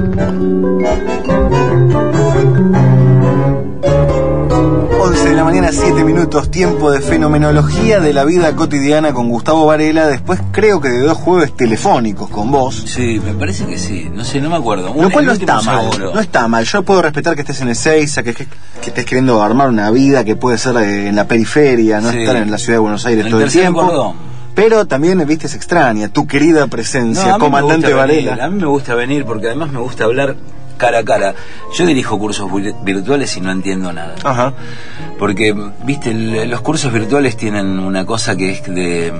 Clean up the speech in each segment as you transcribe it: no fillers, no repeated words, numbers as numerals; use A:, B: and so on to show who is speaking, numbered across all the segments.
A: De la mañana, 7 minutos, tiempo de fenomenología de la vida cotidiana con Gustavo Varela. Después creo que de 2 jueves telefónicos con vos.
B: Sí, me parece que sí, no sé, no me acuerdo.
A: Lo cual no está mal, no está mal. Yo puedo respetar que estés en Ezeiza, que estés queriendo armar una vida que puede ser en la periferia, no estar en la ciudad de Buenos Aires todo el tiempo. Cordón. Pero también, viste, es extraña tu querida presencia, comandante Varela.
B: A mí me gusta venir porque además me gusta hablar cara a cara. Yo dirijo cursos virtuales y no entiendo nada.
A: Ajá.
B: Porque, viste, los cursos virtuales tienen una cosa que es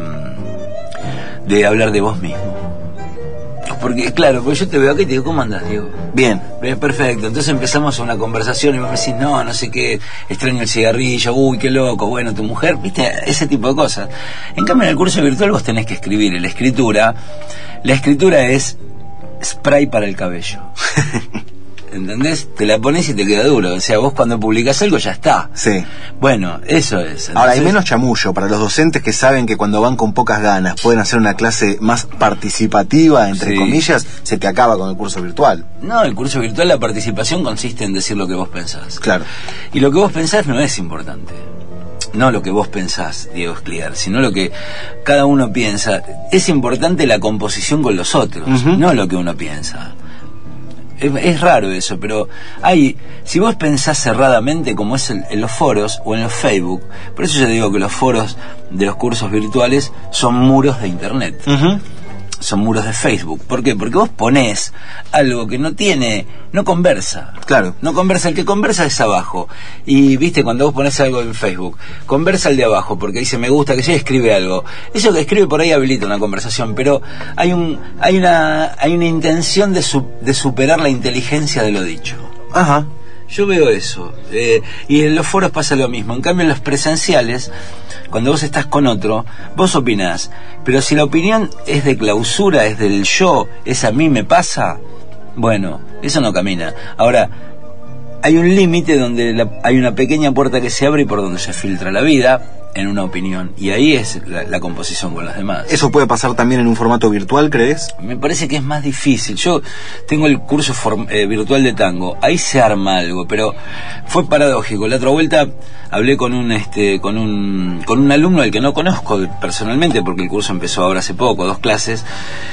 B: de hablar de vos mismo. Porque, claro, porque yo te veo aquí y te digo, ¿cómo andás, Diego?
A: Bien.
B: Perfecto. Entonces empezamos una conversación y vos me decís, no sé qué, extraño el cigarrillo, uy, qué loco, bueno, tu mujer, viste, ese tipo de cosas. En cambio, en el curso virtual vos tenés que escribir. La escritura es spray para el cabello. ¿Entendés? Te la pones y te queda duro. O sea, vos cuando publicás algo ya está.
A: Sí.
B: Bueno, eso es. Entonces...
A: Ahora, hay menos chamullo para los docentes que saben que cuando van con pocas ganas pueden hacer una clase más participativa, entre comillas, se te acaba con el curso virtual.
B: No, el curso virtual, la participación consiste en decir lo que vos pensás.
A: Claro.
B: Y lo que vos pensás no es importante. No lo que vos pensás, Diego Escliar, sino lo que cada uno piensa. Es importante la composición con los otros, no lo que uno piensa. Es raro eso, pero si vos pensás cerradamente, como es en los foros o en los Facebook, por eso yo digo que los foros de los cursos virtuales son muros de internet, son muros de Facebook. ¿Por qué? Porque vos ponés algo que no conversa.
A: Claro.
B: No conversa, el que conversa es abajo. Y viste, cuando vos ponés algo en Facebook, conversa el de abajo, porque dice me gusta, que ya escribe algo. Eso que escribe por ahí habilita una conversación, pero hay una intención de superar la inteligencia de lo dicho.
A: Ajá.
B: Yo veo eso. Y en los foros pasa lo mismo. En cambio, en los presenciales, cuando vos estás con otro, vos opinás. Pero si la opinión es de clausura, es del yo, es a mí me pasa, bueno, eso no camina. Ahora, hay un límite donde hay una pequeña puerta que se abre y por donde se filtra la vida en una opinión, y ahí es la composición con los demás.
A: ¿Eso puede pasar también en un formato virtual, crees?
B: Me parece que es más difícil. Yo tengo el curso virtual de tango, ahí se arma algo, pero fue paradójico. La otra vuelta hablé con un alumno al que no conozco personalmente, porque el curso empezó ahora hace poco, 2 clases,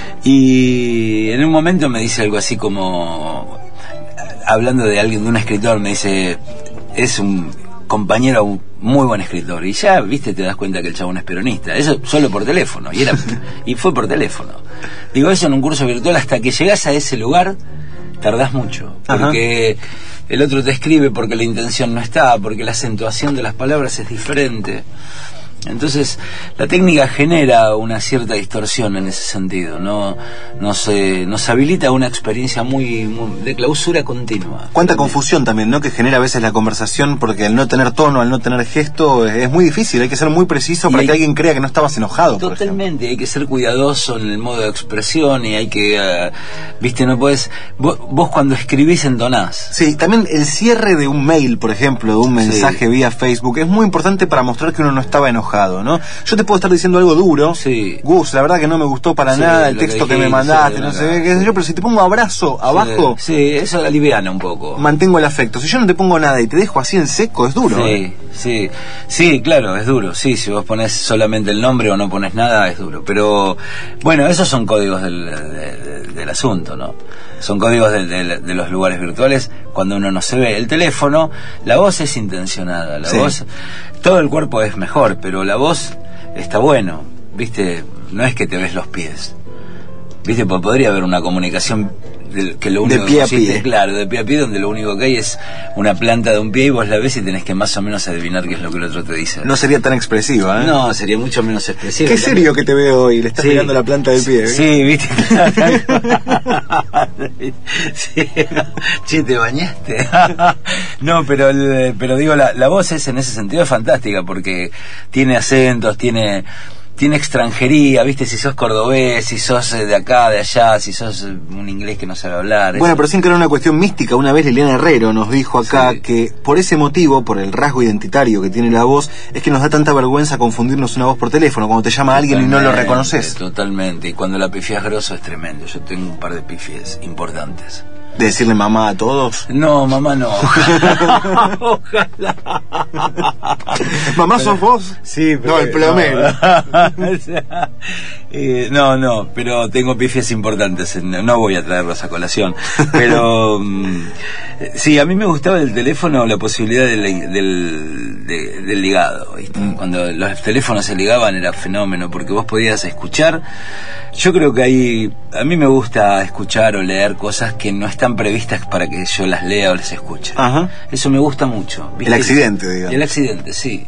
B: y en un momento me dice algo así como, hablando de alguien, de un escritor, me dice, es un compañero, muy buen escritor, y ya, viste, te das cuenta que el chabón es peronista. Eso solo por teléfono, y fue por teléfono. Digo, eso en un curso virtual, hasta que llegás a ese lugar tardás mucho, porque el otro te escribe porque la intención no está, porque la acentuación de las palabras es diferente. Entonces la técnica genera una cierta distorsión en ese sentido, nos habilita una experiencia muy de clausura continua.
A: Cuánta confusión también, ¿no? Que genera a veces la conversación, porque al no tener tono, al no tener gesto, es muy difícil, hay que ser muy preciso para que alguien crea que no estabas enojado.
B: Totalmente, hay que ser cuidadoso en el modo de expresión, y hay que, viste, no podés, vos cuando escribís entonás.
A: Sí, también el cierre de un mail, por ejemplo, de un mensaje vía Facebook, es muy importante para mostrar que uno no estaba enojado, ¿no? Yo te puedo estar diciendo algo duro, Gus, la verdad que no me gustó para nada el texto que me mandaste, no sé qué sé yo, pero si te pongo abrazo abajo,
B: eso aliviana un poco,
A: mantengo el afecto. Si yo no te pongo nada y te dejo así en seco, es duro.
B: Sí, claro, es duro. Sí, si vos pones solamente el nombre o no pones nada, es duro. Pero bueno, esos son códigos del asunto, ¿no? Son códigos de los lugares virtuales cuando uno no se ve. El teléfono, la voz es intencionada, la voz, todo el cuerpo es mejor, pero la voz está bueno, ¿viste? No es que te ves los pies, ¿viste? Podría haber una comunicación que lo único
A: de pie a pie.
B: Claro, de pie a pie, donde lo único que hay es una planta de un pie y vos la ves y tenés que más o menos adivinar qué es lo que el otro te dice.
A: No sería tan expresiva, ¿eh?
B: No, sería mucho menos expresiva.
A: Qué serio que te veo hoy, le estás pegando la planta del pie, ¿eh?
B: Sí, ¿viste? Che, ¿te bañaste? No, pero digo, la voz es en ese sentido fantástica, porque tiene acentos, tiene extranjería, ¿viste? Si sos cordobés, si sos de acá, de allá, si sos un inglés que no sabe hablar.
A: Bueno, pero sin que era una cuestión mística. Una vez Liliana Herrero nos dijo acá que por ese motivo, por el rasgo identitario que tiene la voz, es que nos da tanta vergüenza confundirnos una voz por teléfono, cuando te llama alguien y no lo reconoces.
B: Totalmente, y cuando la pifias grosso es tremendo. Yo tengo un par de pifies importantes.
A: ¿De decirle mamá a todos?
B: No, mamá no. Ojalá.
A: ¿Mamá sos vos?
B: Sí, pero...
A: No, el plomero.
B: No, pero tengo pifias importantes. No voy a traerlos a colación. Pero sí, a mí me gustaba del teléfono la posibilidad del ligado, ¿viste? Cuando los teléfonos se ligaban era fenómeno, porque vos podías escuchar. Yo creo que ahí, a mí me gusta escuchar o leer cosas que no están previstas para que yo las lea o las escuche.
A: Ajá.
B: Eso me gusta mucho, ¿viste?
A: El accidente, digamos.
B: El accidente, sí.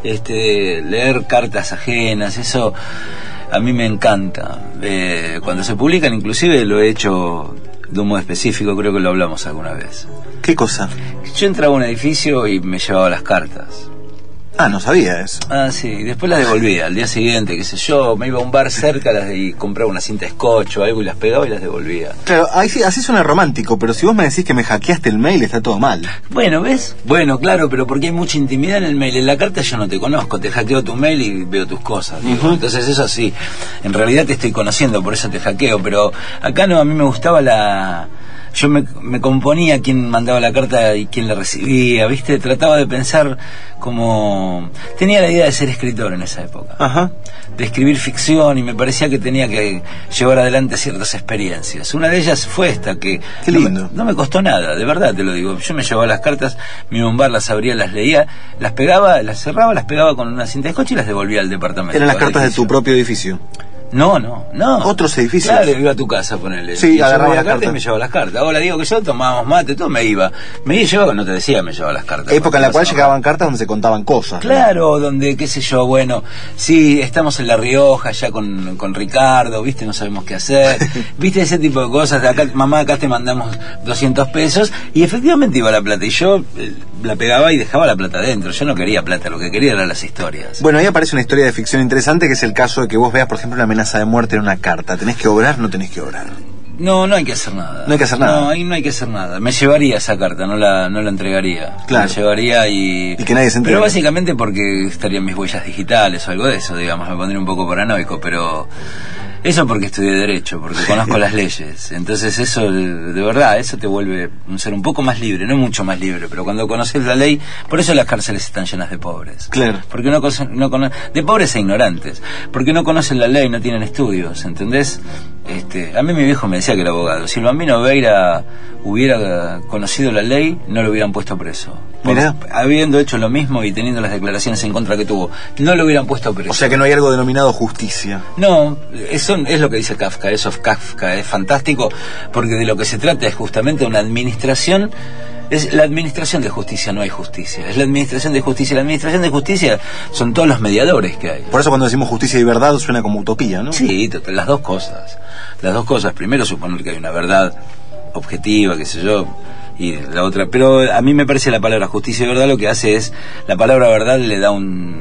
B: Leer cartas ajenas, eso a mí me encanta. Cuando se publican, inclusive lo he hecho de un modo específico, creo que lo hablamos alguna vez.
A: ¿Qué cosa?
B: Yo entraba a un edificio y me llevaba las cartas.
A: Ah, no sabía eso.
B: Ah, sí, y después las devolvía al día siguiente, qué sé yo, me iba a un bar cerca y compraba una cinta de scotch o algo y las pegaba y las devolvía.
A: Claro, ahí sí, así suena romántico, pero si vos me decís que me hackeaste el mail, está todo mal.
B: Bueno, ¿ves? Bueno, claro, pero porque hay mucha intimidad en el mail. En la carta yo no te conozco, te hackeo tu mail y veo tus cosas, digo. Entonces eso sí, en realidad te estoy conociendo, por eso te hackeo, pero acá no, a mí me gustaba yo me componía quién mandaba la carta y quién la recibía, ¿viste? Trataba de pensar como... Tenía la idea de ser escritor en esa época.
A: Ajá.
B: De escribir ficción, y me parecía que tenía que llevar adelante ciertas experiencias. Una de ellas fue esta, que...
A: Qué lindo.
B: No me costó nada, de verdad te lo digo. Yo me llevaba las cartas, me iba a un bar, las abría, las leía, las pegaba, las cerraba, las pegaba con una cinta de scotch y las devolvía al departamento.
A: ¿Eran las cartas de tu propio edificio?
B: No.
A: ¿Otros edificios?
B: Claro, iba a tu casa, ponele.
A: Sí, agarraba
B: las
A: cartas
B: y me llevaba las cartas. Ahora digo que yo tomábamos mate, todo me iba. Llevaba, no te decía, me llevaba las cartas.
A: Época en la cual llegaban cartas donde se contaban cosas.
B: Claro, ¿no? Donde, qué sé yo, bueno, sí, estamos en La Rioja ya con Ricardo, ¿viste? No sabemos qué hacer. ¿Viste? Ese tipo de cosas. Acá, mamá, acá te mandamos 200 pesos. Y efectivamente iba la plata. Y yo la pegaba y dejaba la plata adentro. Yo no quería plata, lo que quería eran las historias.
A: Bueno, ahí aparece una historia de ficción interesante, que es el caso de que vos veas, por ejemplo, una amenaza de muerte en una carta. ¿Tenés que obrar? No tenés que obrar.
B: No hay que hacer nada.
A: No hay que hacer nada.
B: No, ahí no hay que hacer nada. Me llevaría esa carta, no la entregaría.
A: Claro.
B: Me llevaría y
A: que nadie se entere.
B: Pero básicamente porque estarían mis huellas digitales o algo de eso, digamos. Me pondría un poco paranoico, pero... Eso porque estudié Derecho, porque conozco las leyes. Entonces eso, de verdad, eso te vuelve un ser un poco más libre, no mucho más libre, pero cuando conoces la ley, por eso las cárceles están llenas de pobres.
A: Claro.
B: Porque de pobres e ignorantes, porque no conocen la ley, no tienen estudios, ¿entendés? A mí mi viejo me decía que era abogado. Si el Bambino Veira hubiera conocido la ley, no lo hubieran puesto preso.
A: Mirá.
B: Habiendo hecho lo mismo y teniendo las declaraciones en contra que tuvo, no lo hubieran puesto preso.
A: O sea que no hay algo denominado justicia.
B: No, eso es lo que dice Kafka. Eso es Kafka, es fantástico, porque de lo que se trata es justamente una administración. Es la administración de justicia, no hay justicia. Es la administración de justicia. La administración de justicia son todos los mediadores que hay.
A: Por eso cuando decimos justicia y verdad suena como utopía, ¿no?
B: Sí, las dos cosas. Las dos cosas. Primero, suponer que hay una verdad objetiva, qué sé yo, y la otra. Pero a mí me parece la palabra justicia y verdad lo que hace es, la palabra verdad le da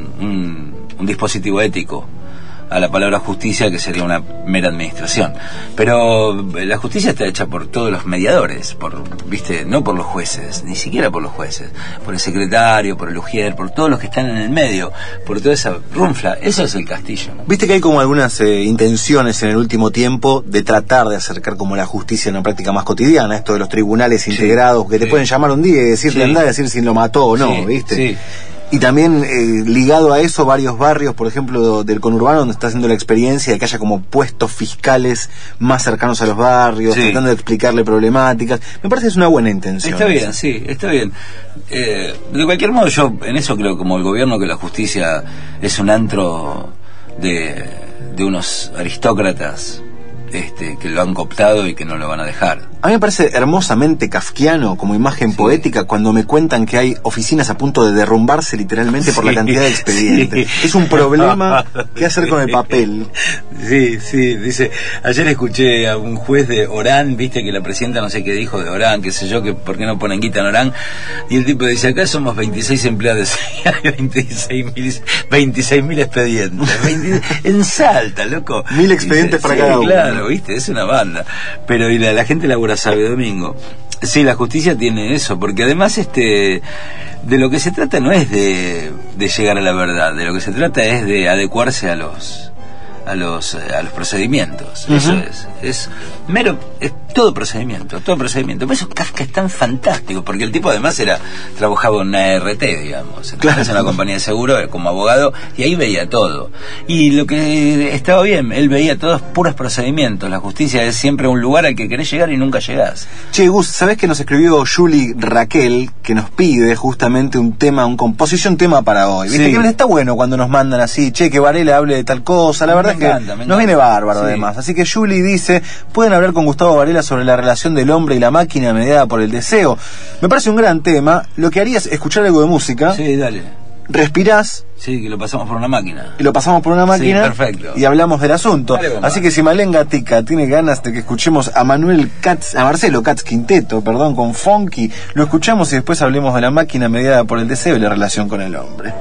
B: un dispositivo ético a la palabra justicia, que sería una mera administración. Pero la justicia está hecha por todos los mediadores, ¿viste? No por los jueces, ni siquiera por los jueces, por el secretario, por el ujier, por todos los que están en el medio, por toda esa runfla. Eso es el castillo, ¿no?
A: Viste que hay como algunas intenciones en el último tiempo de tratar de acercar como la justicia a una práctica más cotidiana, esto de los tribunales integrados, que te pueden llamar un día y decirte andá y decir si lo mató o no, ¿viste? Sí. Y también ligado a eso, varios barrios, por ejemplo, del conurbano, donde está haciendo la experiencia de que haya como puestos fiscales más cercanos a los barrios, tratando de explicarle problemáticas. Me parece que es una buena intención.
B: Está bien, sí, está bien. De cualquier modo, yo en eso creo, como el gobierno, que la justicia es un antro de unos aristócratas que lo han cooptado y que no lo van a dejar.
A: A mí me parece hermosamente kafkiano como imagen poética cuando me cuentan que hay oficinas a punto de derrumbarse literalmente por la cantidad de expedientes. Es un problema. ¿Qué hacer con el papel?
B: Sí, dice, ayer escuché a un juez de Orán, viste que la presidenta no sé qué dijo de Orán, qué sé yo, que por qué no ponen guita en Orán, y el tipo dice, acá somos 26 empleados y hay 26.000 expedientes. En Salta, loco.
A: 1000 expedientes para cada uno.
B: Claro, viste, es una banda. Pero y la gente labura sábado y domingo. Sí, la justicia tiene eso, porque además de lo que se trata no es de llegar a la verdad, de lo que se trata es de adecuarse a los procedimientos. Eso es mero, es todo procedimiento. Por eso Kafka es tan fantástico, porque el tipo además trabajaba en una RT, digamos, en una compañía de seguro como abogado, y ahí veía todo. Y lo que estaba bien, él veía todos puros procedimientos. La justicia es siempre un lugar al que querés llegar y nunca llegás.
A: Che, Gus, ¿sabés que nos escribió Julie Raquel, que nos pide justamente un tema, un tema para hoy? Viste que está bueno cuando nos mandan así, che, que Varela hable de tal cosa. La verdad es que nos viene bárbaro además. Así que Julie dice, pueden hablar con Gustavo Varela sobre la relación del hombre y la máquina mediada por el deseo. Me parece un gran tema. Lo que haría es escuchar algo de música.
B: Sí, dale.
A: Respirás.
B: Sí, que lo pasamos por una máquina.
A: Y lo pasamos por una máquina.
B: Sí, perfecto.
A: Y hablamos del asunto.
B: Dale,
A: así que si Malenga Tica tiene ganas de que escuchemos a Marcelo Katz Quinteto, con Funky, lo escuchamos y después hablemos de la máquina mediada por el deseo y la relación con el hombre.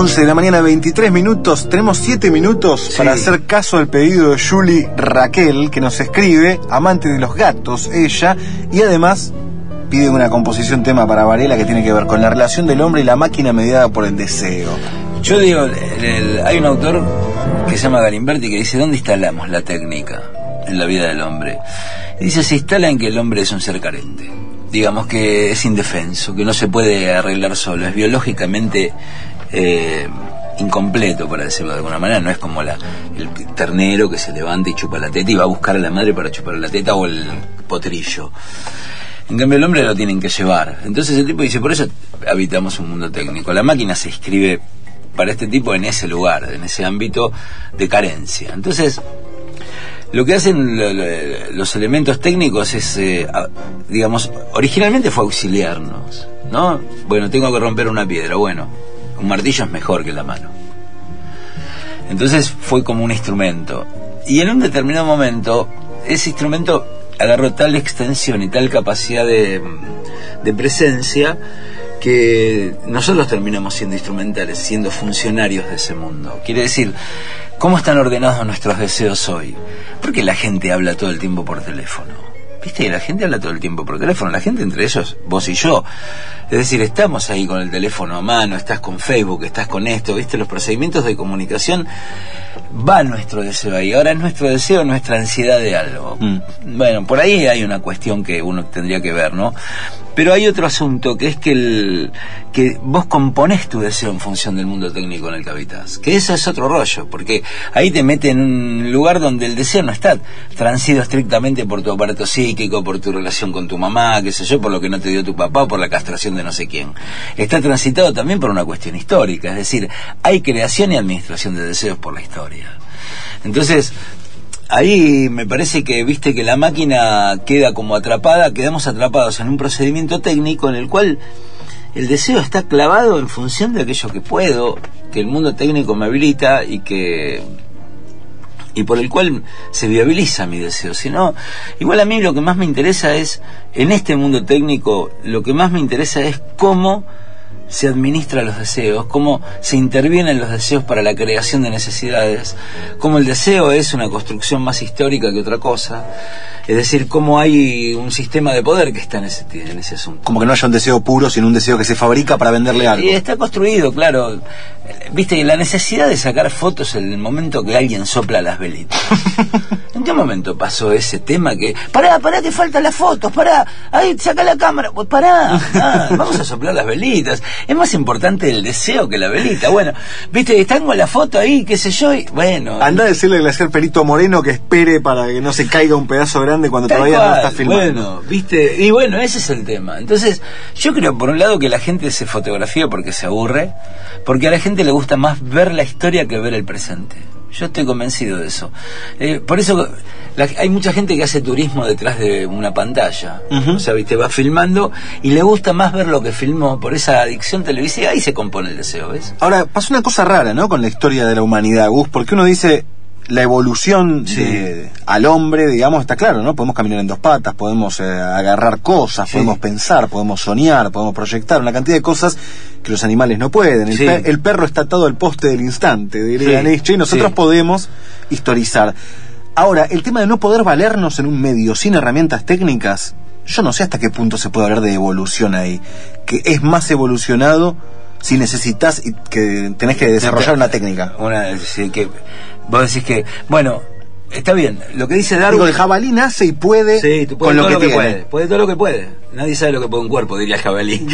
A: 11 de la mañana, 23 minutos. Tenemos 7 minutos para hacer caso al pedido de Julie Raquel, que nos escribe, amante de los gatos, ella, y además pide una composición tema para Varela que tiene que ver con la relación del hombre y la máquina mediada por el deseo.
B: Yo digo, hay un autor que se llama Galimberti que dice, ¿dónde instalamos la técnica en la vida del hombre? Y dice, se instala en que el hombre es un ser carente. Digamos que es indefenso, que no se puede arreglar solo, es biológicamente incompleto, para decirlo de alguna manera. No es como el ternero que se levanta y chupa la teta y va a buscar a la madre para chupar la teta, o el potrillo. En cambio el hombre lo tienen que llevar. Entonces el tipo dice, por eso habitamos un mundo técnico. La máquina se inscribe para este tipo en ese lugar, en ese ámbito de carencia. Entonces lo que hacen los elementos técnicos es, digamos, originalmente fue auxiliarnos, ¿no? Bueno, tengo que romper una piedra, bueno, un martillo es mejor que la mano. Entonces fue como un instrumento. Y en un determinado momento, ese instrumento agarró tal extensión y tal capacidad de presencia que nosotros terminamos siendo instrumentales, siendo funcionarios de ese mundo. Quiere decir, ¿cómo están ordenados nuestros deseos hoy? Porque la gente habla todo el tiempo por teléfono. ¿Viste? La gente habla todo el tiempo por teléfono. La gente, entre ellos, vos y yo. Es decir, estamos ahí con el teléfono a mano, estás con Facebook, estás con esto, ¿viste? Los procedimientos de comunicación, va nuestro deseo ahí. Ahora es nuestro deseo, nuestra ansiedad de algo. Bueno, por ahí hay una cuestión que uno tendría que ver, ¿no? Pero hay otro asunto, que es que vos componés tu deseo en función del mundo técnico en el que habitás. Que eso es otro rollo, porque ahí te mete en un lugar donde el deseo no está transido estrictamente por tu aparato psíquico, por tu relación con tu mamá, qué sé yo, por lo que no te dio tu papá, o por la castración de no sé quién. Está transitado también por una cuestión histórica, es decir, hay creación y administración de deseos por la historia. Entonces, ahí me parece que, viste, que la máquina queda como atrapada, quedamos atrapados en un procedimiento técnico en el cual el deseo está clavado en función de aquello que puedo, que el mundo técnico me habilita y por el cual se viabiliza mi deseo. Sino, igual a mí lo que más me interesa es, en este mundo técnico, lo que más me interesa es cómo se administra los deseos, cómo se intervienen los deseos para la creación de necesidades, cómo el deseo es una construcción más histórica que otra cosa, es decir, cómo hay un sistema de poder que está en ese asunto.
A: Como que no haya un deseo puro, sino un deseo que se fabrica para venderle algo.
B: Y está construido, claro. Viste, la necesidad de sacar fotos en el momento que alguien sopla las velitas. ¿En qué momento pasó ese tema que... Pará, que faltan las fotos, pará, ahí, saca la cámara, pues pará, vamos a soplar las velitas. Es más importante el deseo que la velita. Bueno, viste, tengo la foto ahí, qué sé yo, y bueno...
A: Anda a decirle al glaciar Perito Moreno que espere para que no se caiga un pedazo grande cuando todavía no está filmando.
B: Bueno, viste, y bueno, ese es el tema. Entonces, yo creo, por un lado, que la gente se fotografía porque se aburre, porque a la gente le gusta más ver la historia que ver el presente. Yo estoy convencido de eso. Por eso hay mucha gente que hace turismo detrás de una pantalla. O sea, viste, va filmando y le gusta más ver lo que filmó. Por esa adicción televisiva, ahí se compone el deseo, ¿ves?
A: Ahora, pasa una cosa rara, ¿no?, con la historia de la humanidad, Gus, porque uno dice... La evolución al hombre, digamos, está claro, ¿no? Podemos caminar en dos patas, podemos agarrar cosas, podemos pensar, podemos soñar, podemos proyectar una cantidad de cosas que los animales no pueden. El perro está atado al poste del instante, diría Nietzsche, y nosotros podemos historizar. Ahora, el tema de no poder valernos en un medio sin herramientas técnicas, yo no sé hasta qué punto se puede hablar de evolución ahí, que es más evolucionado si necesitas y que tenés que desarrollar una técnica.
B: Vos decís que, bueno, está bien, lo que dice Darwin...
A: Digo, el jabalí nace y puede,
B: con lo que tiene. Puede todo lo que puede. Nadie sabe lo que puede un cuerpo, diría el jabalí.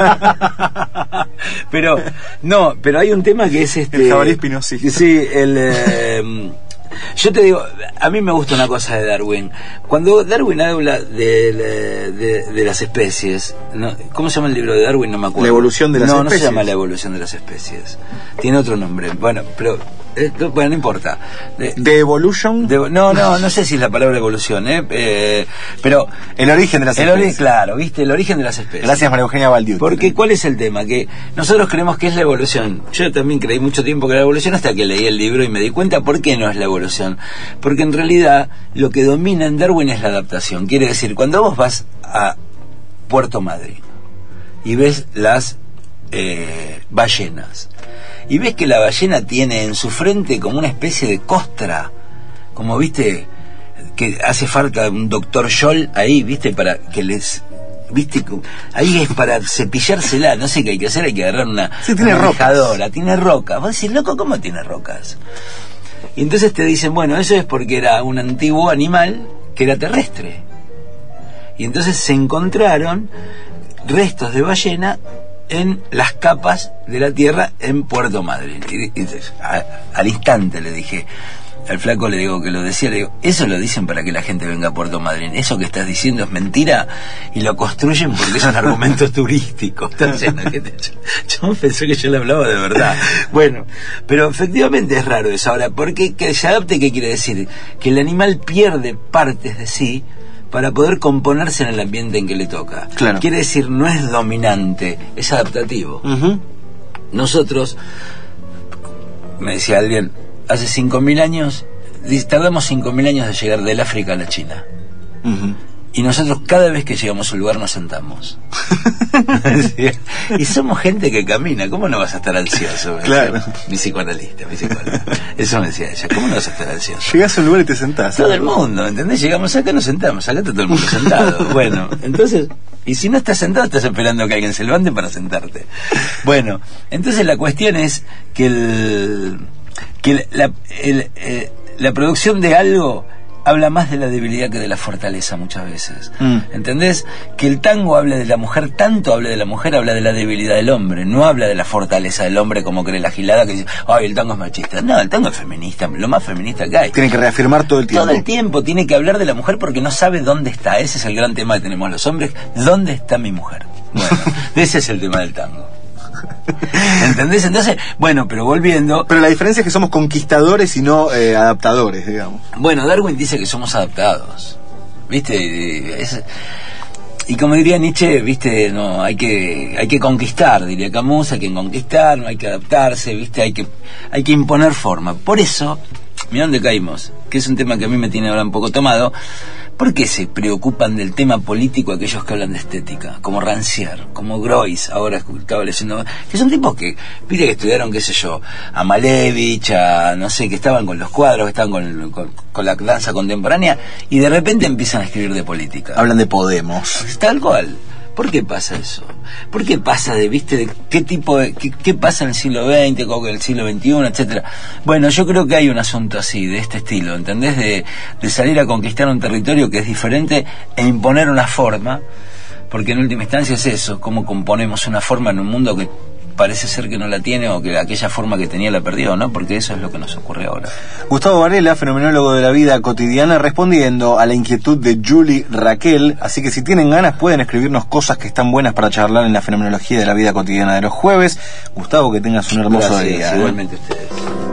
B: pero hay un tema que es
A: el jabalí espinosista.
B: Sí, yo te digo, a mí me gusta una cosa de Darwin. Cuando Darwin habla de las especies, ¿no? ¿Cómo se llama el libro de Darwin? No me acuerdo.
A: La evolución de las especies.
B: No se llama La evolución de las especies. Tiene otro nombre. Bueno, pero no importa.
A: ¿De evolution?
B: No sé si es la palabra evolución, pero
A: el origen de las especies.
B: Claro, ¿viste? El origen de las especies.
A: Gracias, María Eugenia Baldiut.
B: Porque ¿cuál es el tema? Que nosotros creemos que es la evolución. Yo también creí mucho tiempo que era la evolución hasta que leí el libro y me di cuenta por qué no es la evolución. Porque en realidad lo que domina en Darwin es la adaptación. Quiere decir, cuando vos vas a Puerto Madryn y ves las ballenas. Y ves que la ballena tiene en su frente como una especie de costra, como viste que hace falta un doctor Scholl ahí, viste, para que les, viste, ahí es para cepillársela, no sé qué hay que hacer, hay que agarrar una rajadora, tiene rocas. Vos decís, loco, ¿cómo tiene rocas? Y entonces te dicen, bueno, eso es porque era un antiguo animal que era terrestre. Y entonces se encontraron restos de ballena en las capas de la tierra en Puerto Madryn. Y al instante le dije, al flaco le digo que lo decía, le digo, eso lo dicen para que la gente venga a Puerto Madryn, eso que estás diciendo es mentira, y lo construyen porque son argumentos turísticos. Entonces, yo pensé que yo le hablaba de verdad. Bueno, pero efectivamente es raro eso. Ahora, ¿por qué que se adapte? ¿Qué quiere decir? Que el animal pierde partes de sí para poder componerse en el ambiente en que le toca.
A: Claro.
B: Quiere decir, no es dominante, es adaptativo. Nosotros, me decía Adrián, hace 5.000 años, tardamos 5.000 años de llegar del África a la China. Y nosotros cada vez que llegamos a un lugar nos sentamos. Y somos gente que camina, ¿cómo no vas a estar ansioso?
A: Claro.
B: Mi psicoanalista. Eso me decía ella, ¿cómo no vas a estar ansioso?
A: Llegás a un lugar y te sentás.
B: Todo el mundo, ¿entendés? Llegamos acá, nos sentamos, acá está todo el mundo sentado. Bueno, entonces, y si no estás sentado, estás esperando que alguien se levante para sentarte. Bueno, entonces la cuestión es que la producción de algo habla más de la debilidad que de la fortaleza muchas veces. ¿Entendés? Que el tango habla de la mujer, tanto habla de la mujer, habla de la debilidad del hombre, no habla de la fortaleza del hombre como cree la gilada que dice, ay, el tango es machista. No, el tango es feminista, lo más feminista que hay.
A: Tiene que reafirmar todo el tiempo.
B: Todo el tiempo tiene que hablar de la mujer porque no sabe dónde está. Ese es el gran tema que tenemos los hombres. ¿Dónde está mi mujer? Bueno, ese es el tema del tango. ¿Entendés? Entonces, bueno, pero volviendo...
A: Pero la diferencia es que somos conquistadores y no adaptadores, digamos.
B: Bueno, Darwin dice que somos adaptados, ¿viste? Y como diría Nietzsche, ¿viste? No, hay que conquistar, diría Camus, hay que conquistar, no hay que adaptarse, ¿viste? Hay que imponer forma. Por eso, mirá dónde caímos, que es un tema que a mí me tiene ahora un poco tomado. ¿Por qué se preocupan del tema político aquellos que hablan de estética? Como Rancière, como Groys, ahora estaba leyendo, que son tipos que, viste, que estudiaron, qué sé yo, a Malevich, no sé, que estaban con los cuadros, que estaban con la danza contemporánea, y de repente empiezan a escribir de política.
A: Hablan de Podemos.
B: Tal cual. ¿Por qué pasa eso? ¿Por qué pasa de qué tipo de, qué pasa en el siglo XX, en el siglo XXI, etcétera? Bueno, yo creo que hay un asunto así, de este estilo, ¿entendés? De salir a conquistar un territorio que es diferente e imponer una forma, porque en última instancia es eso, cómo componemos una forma en un mundo que parece ser que no la tiene, o que aquella forma que tenía la perdió, ¿no? Porque eso es lo que nos ocurre ahora.
A: Gustavo Varela, fenomenólogo de la vida cotidiana, respondiendo a la inquietud de Julie Raquel. Así que si tienen ganas pueden escribirnos cosas que están buenas para charlar en la fenomenología de la vida cotidiana de los jueves. Gustavo, que tengas un hermoso día.
B: Igualmente ustedes.